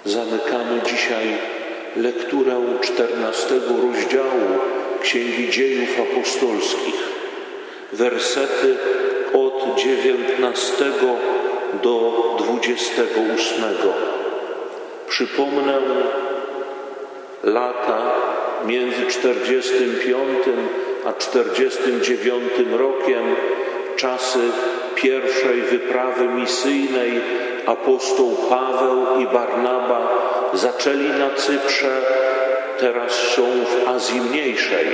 Zamykamy dzisiaj lekturę 14 rozdziału Księgi Dziejów Apostolskich. Wersety od 19 do 28. Przypomnę lata między 45 a 49 rokiem, czasy pierwszej wyprawy misyjnej. Apostoł Paweł i Barnaba zaczęli na Cyprze, teraz są w Azji Mniejszej.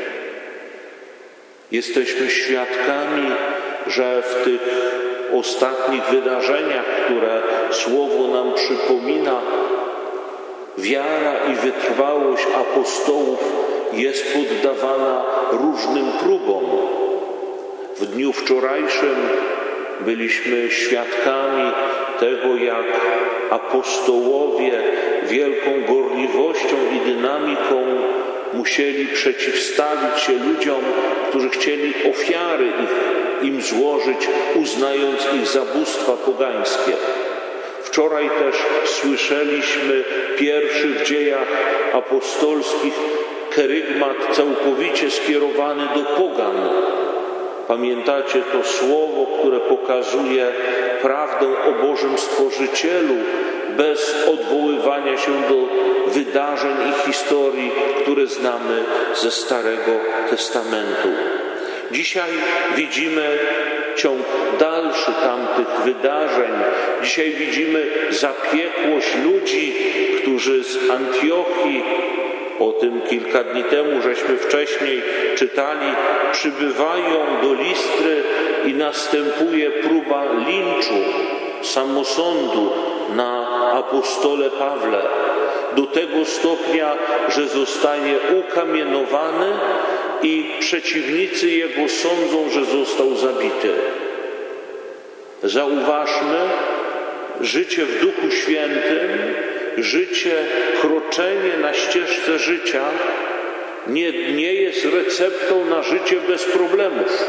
Jesteśmy świadkami, że w tych ostatnich wydarzeniach, które Słowo nam przypomina, wiara i wytrwałość apostołów jest poddawana różnym próbom. W dniu wczorajszym byliśmy świadkami tego, jak apostołowie wielką gorliwością i dynamiką musieli przeciwstawić się ludziom, którzy chcieli ofiary im złożyć, uznając ich za bóstwa pogańskie. Wczoraj też słyszeliśmy pierwszy w dziejach apostolskich kerygmat całkowicie skierowany do pogan. Pamiętacie to słowo, które pokazuje prawdę o Bożym Stworzycielu bez odwoływania się do wydarzeń i historii, które znamy ze Starego Testamentu. Dzisiaj widzimy ciąg dalszy tamtych wydarzeń. Dzisiaj widzimy zapiekłość ludzi, którzy z Antiochii, o tym kilka dni temu żeśmy wcześniej czytali, przybywają do Listry i następuje próba linczu, samosądu na apostole Pawle. Do tego stopnia, że zostaje ukamienowany i przeciwnicy jego sądzą, że został zabity. Zauważmy, życie w Duchu Świętym, życie, kroczenie na ścieżce życia nie jest receptą na życie bez problemów.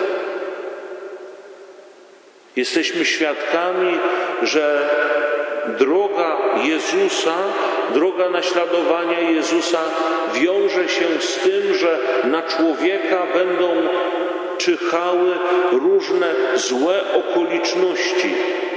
Jesteśmy świadkami, że droga Jezusa, droga naśladowania Jezusa wiąże się z tym, że na człowieka będą czyhały różne złe okoliczności.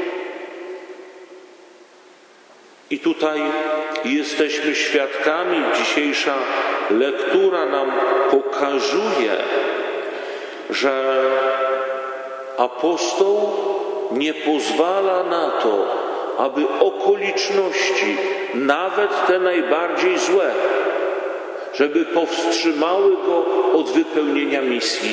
I tutaj jesteśmy świadkami, dzisiejsza lektura nam pokazuje, że apostoł nie pozwala na to, aby okoliczności, nawet te najbardziej złe, żeby powstrzymały go od wypełnienia misji.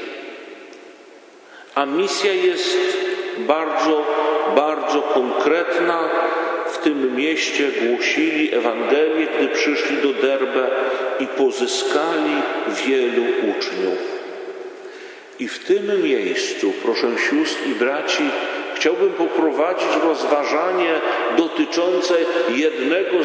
A misja jest bardzo, bardzo konkretna. W tym mieście głosili Ewangelię, gdy przyszli do Derbe i pozyskali wielu uczniów. I w tym miejscu, proszę sióstr i braci, chciałbym poprowadzić rozważanie dotyczące jednej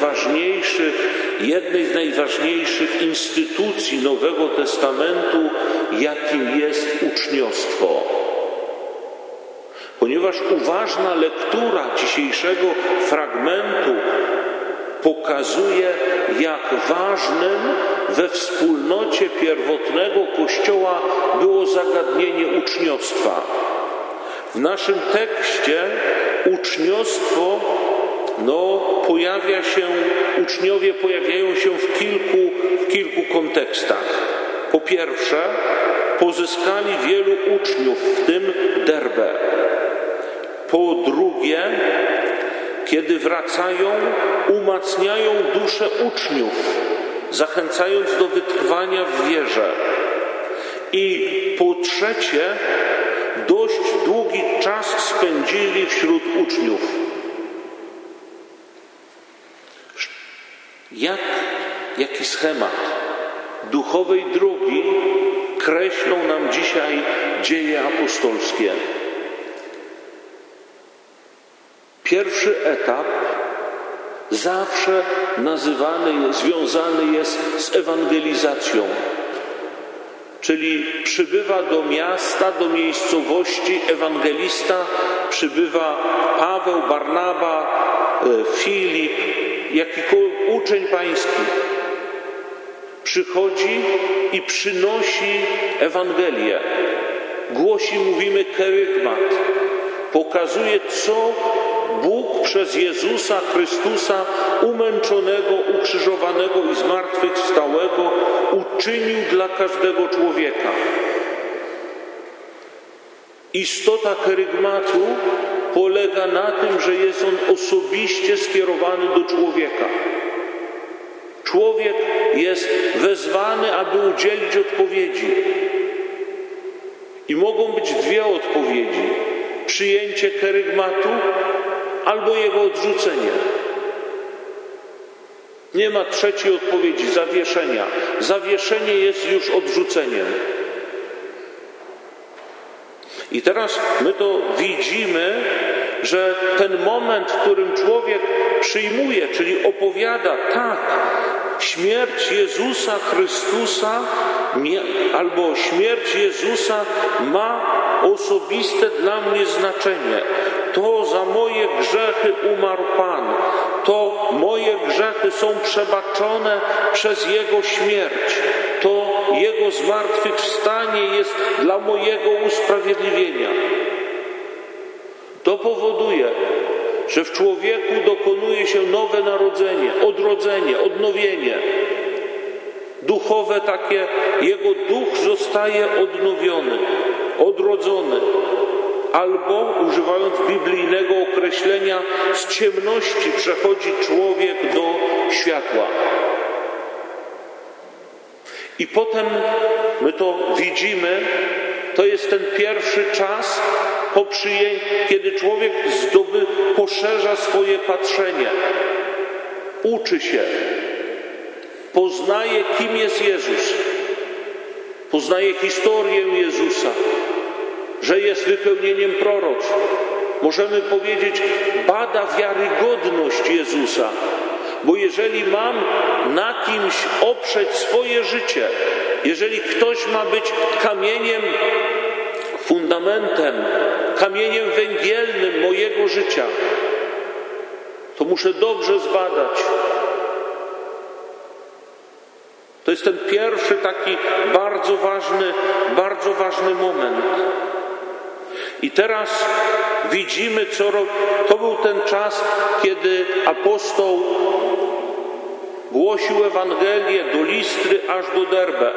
z najważniejszych instytucji Nowego Testamentu, jakim jest uczniostwo. Ponieważ uważna lektura dzisiejszego fragmentu pokazuje, jak ważnym we wspólnocie pierwotnego Kościoła było zagadnienie uczniostwa. W naszym tekście uczniostwo uczniowie pojawiają się w kilku kontekstach. Po pierwsze, pozyskali wielu uczniów, w tym Derbę. Po drugie, kiedy wracają, umacniają duszę uczniów, zachęcając do wytrwania w wierze. I po trzecie, dość długi czas spędzili wśród uczniów. Jaki schemat duchowej drogi kreślą nam dzisiaj dzieje apostolskie? Pierwszy etap zawsze związany jest z ewangelizacją. Czyli przybywa do miasta, do miejscowości ewangelista, przybywa Paweł, Barnaba, Filip, jakikolwiek uczeń pański przychodzi i przynosi Ewangelię. Głosi, mówimy, kerygmat. Pokazuje, co Bóg przez Jezusa Chrystusa umęczonego, ukrzyżowanego i zmartwychwstałego uczynił dla każdego człowieka. Istota kerygmatu polega na tym, że jest on osobiście skierowany do człowieka. Człowiek jest wezwany, aby udzielić odpowiedzi. I mogą być dwie odpowiedzi. Przyjęcie kerygmatu albo jego odrzucenie. Nie ma trzeciej odpowiedzi, zawieszenia. Zawieszenie jest już odrzuceniem. I teraz my to widzimy, że ten moment, w którym człowiek przyjmuje, czyli opowiada, tak, śmierć Jezusa Chrystusa albo śmierć Jezusa ma osobiste dla mnie znaczenie. To za moje grzechy umarł Pan. To moje grzechy są przebaczone przez Jego śmierć. To Jego zmartwychwstanie jest dla mojego usprawiedliwienia. To powoduje, że w człowieku dokonuje się nowe narodzenie, odrodzenie, odnowienie. Duchowe takie, jego duch zostaje odnowiony, odrodzony. Albo, używając biblijnego określenia, z ciemności przechodzi człowiek do światła. I potem my to widzimy, to jest ten pierwszy czas po przyjęciu, kiedy człowiek poszerza swoje patrzenie, uczy się, poznaje, kim jest Jezus, poznaje historię Jezusa, że jest wypełnieniem proroctw. Możemy powiedzieć, bada wiarygodność Jezusa, bo jeżeli mam na kimś oprzeć swoje życie, jeżeli ktoś ma być kamieniem, fundamentem, kamieniem węgielnym mojego życia, to muszę dobrze zbadać. To jest ten pierwszy taki bardzo ważny moment. I teraz widzimy, to był ten czas, kiedy apostoł głosił Ewangelię do Listry aż do Derbe.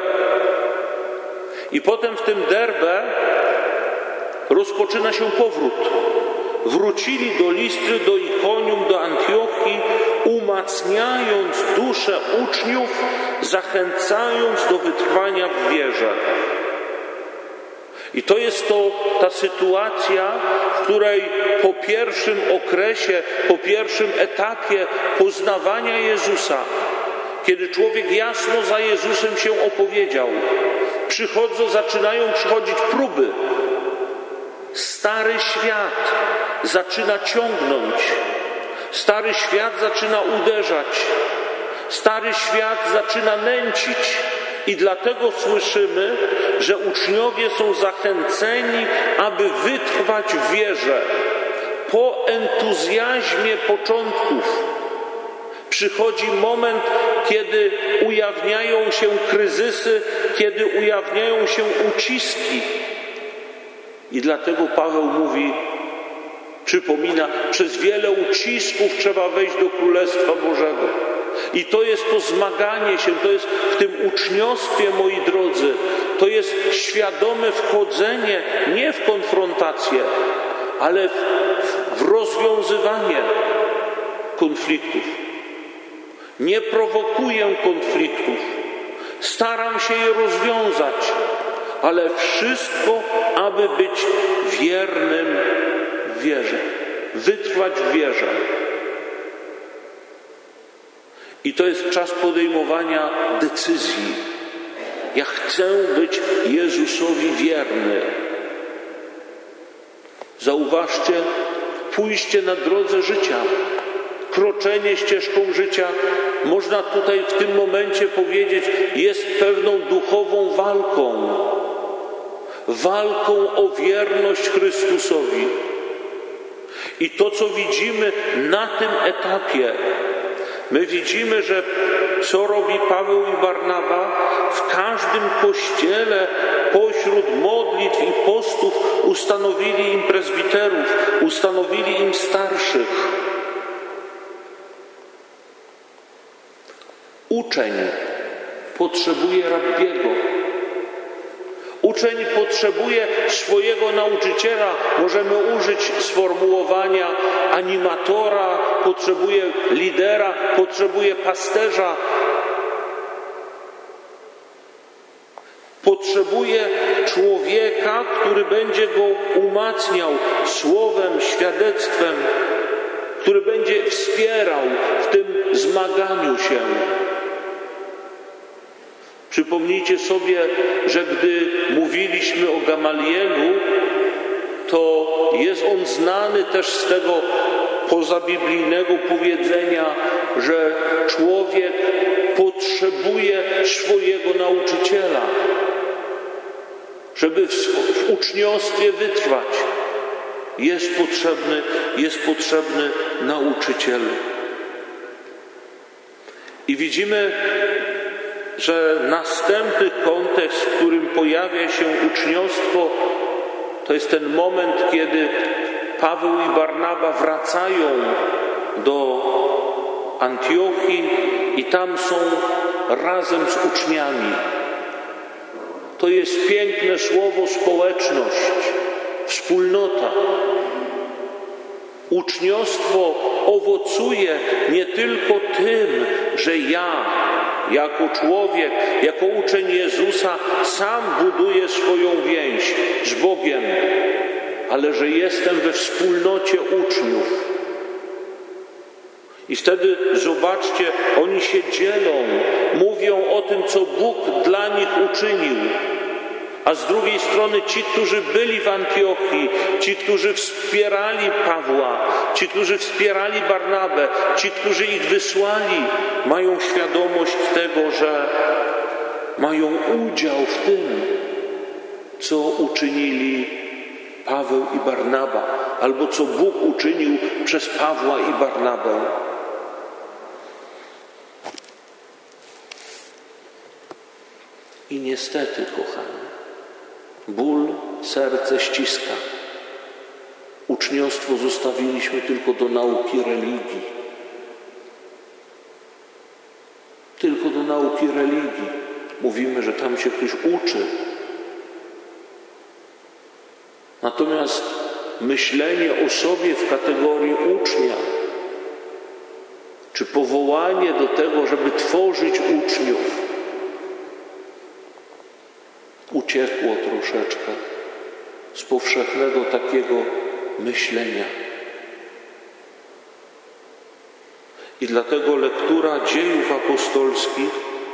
I potem w tym Derbe rozpoczyna się powrót. Wrócili do Listry, do Ikonium, do Antiochii, umacniając duszę uczniów, zachęcając do wytrwania w wierze. I to jest ta sytuacja, w której po pierwszym okresie, po pierwszym etapie poznawania Jezusa, kiedy człowiek jasno za Jezusem się opowiedział, zaczynają przychodzić próby. Stary świat zaczyna ciągnąć, stary świat zaczyna uderzać, stary świat zaczyna nęcić. I dlatego słyszymy, że uczniowie są zachęceni, aby wytrwać w wierze. Po entuzjazmie początków przychodzi moment, kiedy ujawniają się kryzysy, kiedy ujawniają się uciski. I dlatego Paweł mówi, przypomina, przez wiele ucisków trzeba wejść do Królestwa Bożego. I to jest to zmaganie się, to jest w tym uczniostwie, moi drodzy, to jest świadome wchodzenie nie w konfrontację, ale w rozwiązywanie konfliktów. Nie prowokuję konfliktów, staram się je rozwiązać, ale wszystko, aby być wiernym w wierze, wytrwać w wierze. I to jest czas podejmowania decyzji. Ja chcę być Jezusowi wierny. Zauważcie, pójście na drodze życia, kroczenie ścieżką życia, można tutaj w tym momencie powiedzieć, jest pewną duchową walką. Walką o wierność Chrystusowi. I to, co widzimy na tym etapie, my widzimy, że co robi Paweł i Barnaba? W każdym kościele pośród modlitw i postów ustanowili im prezbiterów, ustanowili im starszych. Uczeń potrzebuje rabbiego. Uczeń potrzebuje swojego nauczyciela. Możemy użyć sformułowania animatora, potrzebuje lidera, potrzebuje pasterza. Potrzebuje człowieka, który będzie go umacniał słowem, świadectwem, który będzie wspierał w tym zmaganiu się. Przypomnijcie sobie, że gdy mówiliśmy o Gamalielu, to jest on znany też z tego pozabiblijnego powiedzenia, że człowiek potrzebuje swojego nauczyciela, żeby w uczniostwie wytrwać. Jest potrzebny nauczyciel. I widzimy, że następny kontekst, w którym pojawia się uczniostwo, to jest ten moment, kiedy Paweł i Barnaba wracają do Antiochii i tam są razem z uczniami. To jest piękne słowo społeczność, wspólnota. Uczniostwo owocuje nie tylko tym, że ja jako człowiek, jako uczeń Jezusa sam buduję swoją więź z Bogiem, ale że jestem we wspólnocie uczniów. I wtedy zobaczcie, oni się dzielą, mówią o tym, co Bóg dla nich uczynił. A z drugiej strony ci, którzy byli w Antiochii, ci, którzy wspierali Pawła, ci, którzy wspierali Barnabę, ci, którzy ich wysłali, mają świadomość tego, że mają udział w tym, co uczynili Paweł i Barnaba, albo co Bóg uczynił przez Pawła i Barnabę. I niestety, kochani, ból serce ściska. Uczniostwo zostawiliśmy tylko do nauki religii. Tylko do nauki religii. Mówimy, że tam się ktoś uczy. Natomiast myślenie o sobie w kategorii ucznia, czy powołanie do tego, żeby tworzyć uczniów, uciekło troszeczkę z powszechnego takiego myślenia. I dlatego lektura dziejów apostolskich,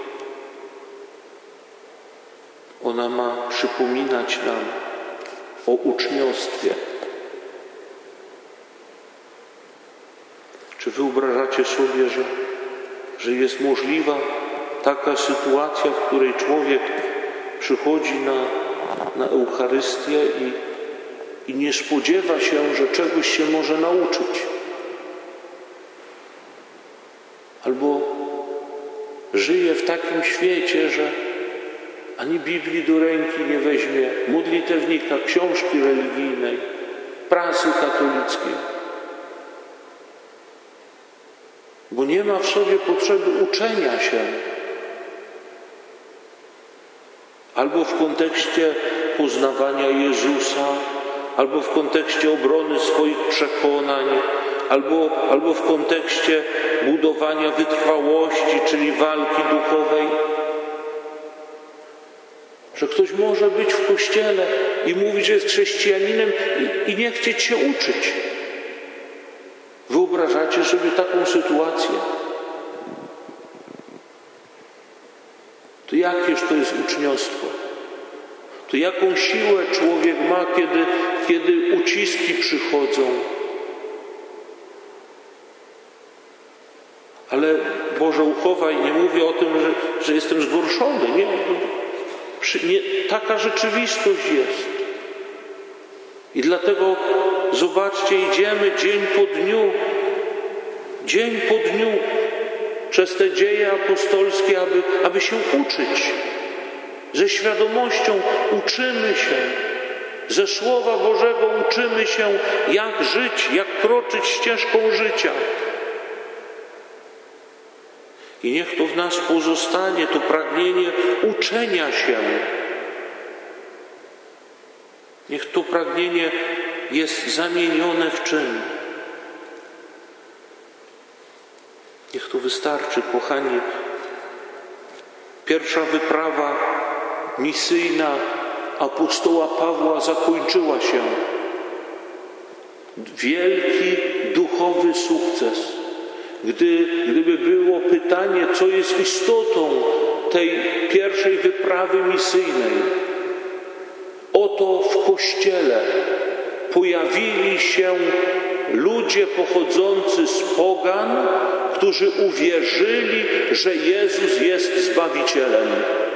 ona ma przypominać nam o uczniostwie. Czy wyobrażacie sobie, że jest możliwa taka sytuacja, w której człowiek przychodzi na Eucharystię i nie spodziewa się, że czegoś się może nauczyć? Albo żyje w takim świecie, że ani Biblii do ręki nie weźmie, modlitewnika, książki religijnej, prasy katolickiej, bo nie ma w sobie potrzeby uczenia się. Albo w kontekście poznawania Jezusa, albo w kontekście obrony swoich przekonań, albo w kontekście budowania wytrwałości, czyli walki duchowej. Że ktoś może być w kościele i mówić, że jest chrześcijaninem i nie chcieć się uczyć. Wyobrażacie sobie taką sytuację? To jakież to jest uczniostwo? To jaką siłę człowiek ma, kiedy uciski przychodzą? Ale Boże uchowaj, nie mówię o tym, że jestem zgorszony. Nie, taka rzeczywistość jest. I dlatego, zobaczcie, idziemy dzień po dniu przez te dzieje apostolskie, aby się uczyć. Ze świadomością uczymy się, ze Słowa Bożego uczymy się, jak żyć, jak kroczyć ścieżką życia. I niech to w nas pozostanie, to pragnienie uczenia się. Niech to pragnienie jest zamienione w czyn. Niech to wystarczy, kochani. Pierwsza wyprawa misyjna apostoła Pawła zakończyła się. Wielki duchowy sukces. Gdyby było pytanie, co jest istotą tej pierwszej wyprawy misyjnej, oto w Kościele pojawili się ludzie pochodzący z pogan, którzy uwierzyli, że Jezus jest Zbawicielem.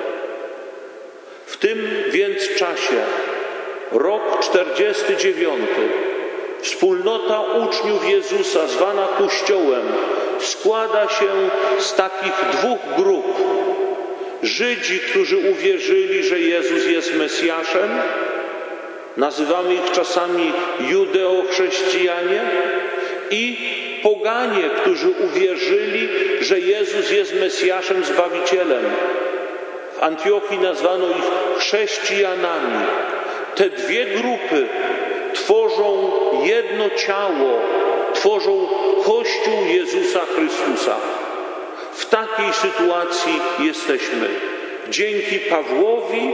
W tym więc czasie, rok 49, wspólnota uczniów Jezusa, zwana Kościołem, składa się z takich dwóch grup. Żydzi, którzy uwierzyli, że Jezus jest Mesjaszem, nazywamy ich czasami judeochrześcijanie, i poganie, którzy uwierzyli, że Jezus jest Mesjaszem, Zbawicielem. W Antiochii nazwano ich chrześcijanami. Te dwie grupy tworzą jedno ciało, tworzą Kościół Jezusa Chrystusa. W takiej sytuacji jesteśmy. Dzięki Pawłowi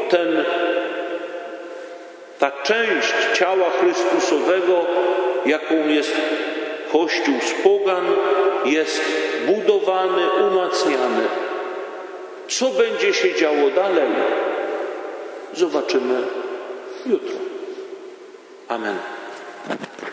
ta część ciała Chrystusowego, jaką jest Kościół z pogan, jest budowany, umacniany. Co będzie się działo dalej? Zobaczymy jutro. Amen.